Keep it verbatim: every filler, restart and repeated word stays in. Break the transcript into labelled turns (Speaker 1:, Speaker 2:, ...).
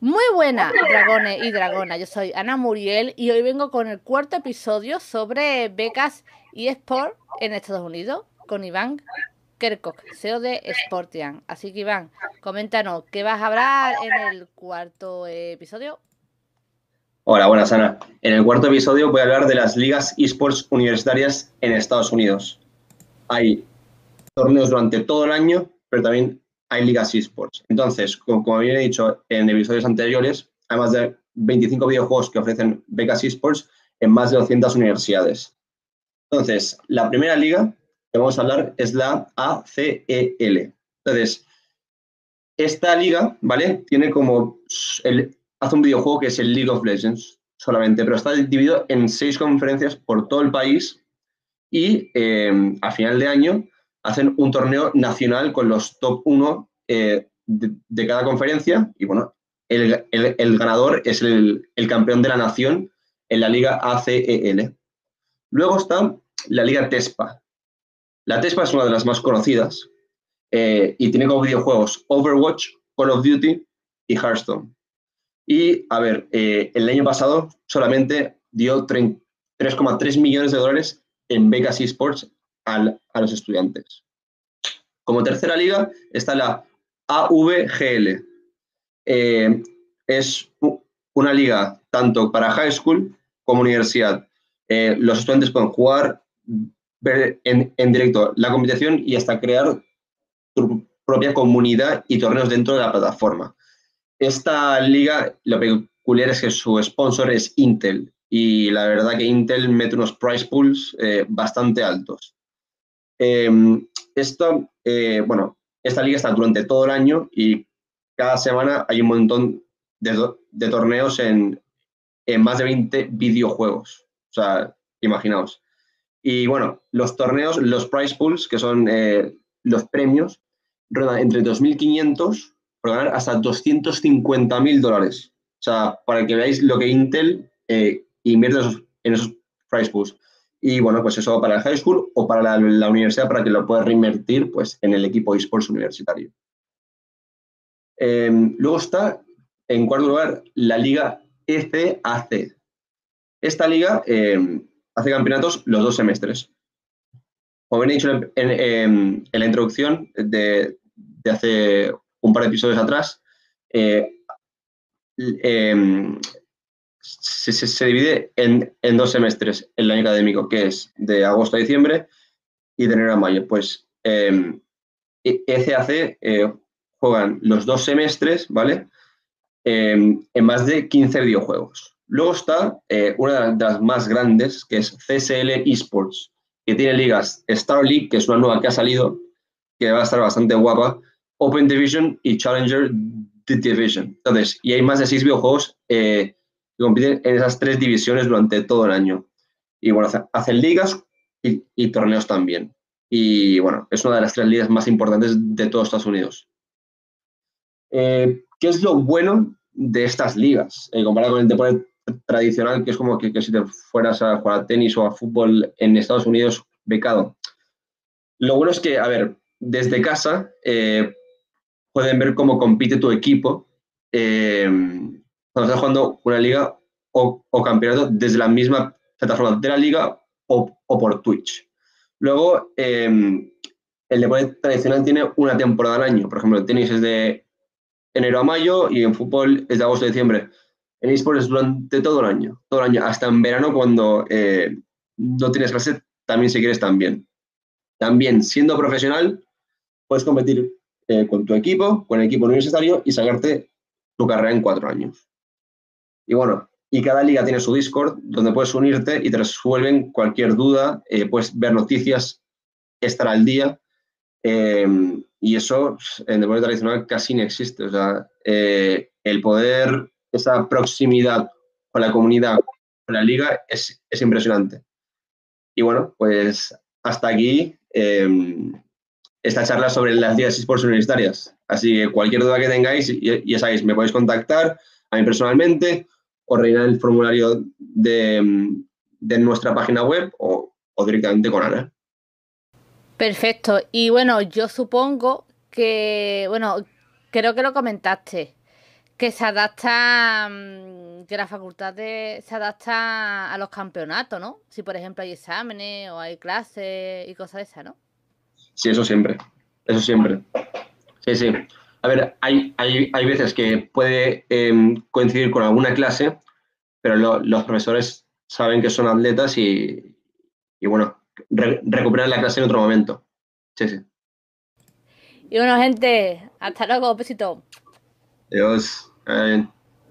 Speaker 1: Muy buenas, dragones y dragonas. Yo soy Ana Muriel y hoy vengo con el cuarto episodio sobre becas y Sport en Estados Unidos con Iván Kerkhoff, C E O de Sportian. Así que Iván, coméntanos, ¿qué vas a hablar en el cuarto episodio?
Speaker 2: Hola, buenas, Ana. En el cuarto episodio voy a hablar de las ligas esports universitarias en Estados Unidos. Hay torneos durante todo el año, pero también hay ligas esports. Entonces, como, como bien he dicho en episodios anteriores, hay más de veinticinco videojuegos que ofrecen becas esports en más de doscientas universidades. Entonces, la primera liga que vamos a hablar es la A C E L. Entonces, esta liga, ¿vale? Tiene como el, hace un videojuego que es el League of Legends solamente, pero está dividido en seis conferencias por todo el país y eh, a final de año hacen un torneo nacional con los top uno eh, de, de, cada conferencia y bueno, el, el, el ganador es el, el, campeón de la nación en la liga A C E L. Luego está la liga TESPA. La TESPA es una de las más conocidas eh, y tiene como videojuegos Overwatch, Call of Duty y Hearthstone. Y, a ver, eh, el año pasado solamente dio tres coma tres millones de dólares en becas esports al, a los estudiantes. Como tercera liga está la A V G L. Eh, es una liga tanto para high school como universidad. Eh, los estudiantes pueden jugar, ver en, en directo la competición y hasta crear tu propia comunidad y torneos dentro de la plataforma. Esta liga, lo peculiar es que su sponsor es Intel y la verdad que Intel mete unos prize pools eh, bastante altos. Eh, esto, eh, bueno, esta liga está durante todo el año y cada semana hay un montón de, de torneos en, en más de veinte videojuegos. O sea, imaginaos. Y bueno, los torneos, los prize pools, que son eh, los premios, rondan entre dos mil quinientos por ganar hasta doscientos cincuenta mil dólares. O sea, para que veáis lo que Intel eh, invierte en esos, en esos prize pools. Y bueno, pues eso para el high school o para la, la universidad para que lo puedas reinvertir pues, en el equipo esports universitario. Eh, luego está, en cuarto lugar, la liga E C A C. Esta liga eh, hace campeonatos los dos semestres. Como bien he dicho en, en, en la introducción de, de, hace un par de episodios atrás, eh, eh, se, se, se, divide en, en, dos semestres el año académico, que es de agosto a diciembre y de enero a mayo. Pues eh, E C A C eh, juegan los dos semestres, ¿vale? Eh, en más de quince videojuegos. Luego está eh, una de las más grandes, que es C S L Esports, que tiene ligas Star League, que es una nueva que ha salido, que va a estar bastante guapa, Open Division y Challenger Division. Entonces, y hay más de seis videojuegos eh, que compiten en esas tres divisiones durante todo el año. Y bueno, hacen ligas y, y torneos también. Y bueno, es una de las tres ligas más importantes de todos Estados Unidos. Eh, ¿Qué es lo bueno de estas ligas? Eh, comparado con el deporte tradicional, que es como que, que si te fueras a jugar a tenis o a fútbol en Estados Unidos, becado. Lo bueno es que, a ver, desde casa eh, pueden ver cómo compite tu equipo eh, cuando estás jugando una liga o, o campeonato desde la misma plataforma de la liga o, o por Twitch. Luego, eh, el deporte tradicional tiene una temporada al año. Por ejemplo, el tenis es de enero a mayo y en fútbol es de agosto a diciembre. En eSports es durante todo el año, todo el año, hasta en verano cuando eh, no tienes clase, también si quieres también. También, siendo profesional, puedes competir eh, con tu equipo, con el equipo universitario y sacarte tu carrera en cuatro años. Y bueno, y cada liga tiene su Discord donde puedes unirte y te resuelven cualquier duda, eh, puedes ver noticias, estar al día. Eh, y eso en deporte tradicional casi no existe. O sea, eh, el poder, esa proximidad con la comunidad, con la liga, es, es impresionante. Y bueno, pues hasta aquí eh, esta charla sobre las ligas esports universitarias. Así que cualquier duda que tengáis, ya, ya sabéis, me podéis contactar a mí personalmente o rellenar el formulario de, de nuestra página web o, o directamente con Ana.
Speaker 1: Perfecto. Y bueno, yo supongo que, bueno, creo que lo comentaste, Que se adapta, mm, que la facultad de- se adapta a los campeonatos, ¿no? Si, por ejemplo, hay exámenes o hay clases y cosas de esas, ¿no?
Speaker 2: Sí, eso siempre. Eso siempre. Sí, sí. A ver, hay, hay, hay veces que puede em, coincidir con alguna clase, pero lo- los profesores saben que son atletas y, y bueno, re- recuperan la clase en otro momento. Sí, sí.
Speaker 1: Y bueno, gente, hasta luego, besito.
Speaker 2: Adiós. Eh,